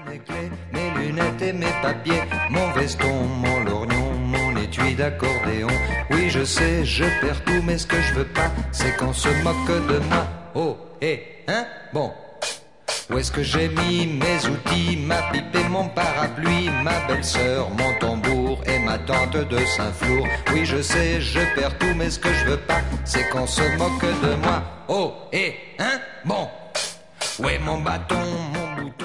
Mes clés, mes lunettes et mes papiers, mon veston, mon lorgnon, mon étui d'accordéon. Oui, je sais, je perds tout, mais ce que je veux pas, c'est qu'on se moque de moi. Oh, hein, bon. Où est-ce que j'ai mis mes outils, ma pipe et mon parapluie, ma belle-sœur, mon tambour et ma tante de Saint-Flour. Oui, je sais, je perds tout, mais ce que je veux pas, c'est qu'on se moque de moi. Oh, hein, bon. Où est mon bâton, mon bouton?